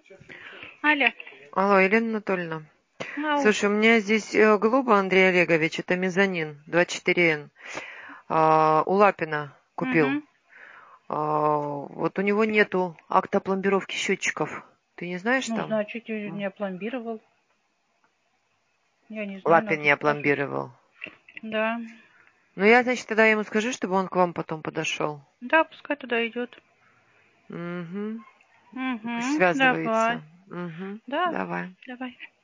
Алло. Алло, Елена Анатольевна. Ау. Слушай, у меня здесь Глоба Андрей Олегович, это мезонин, 24Н. У Лапина купил. Угу. Вот у него нету акта пломбировки счетчиков. Ты не знаешь Ну, там? значит, не опломбировал. Я не знаю, Лапин надо не спрашивать. опломбировал. Да. Ну, я, значит, тогда ему скажу, чтобы он к вам потом подошел. Да, пускай туда идет. Угу. Пусть Угу. Давай. связывается. Угу. Да, Давай. давай.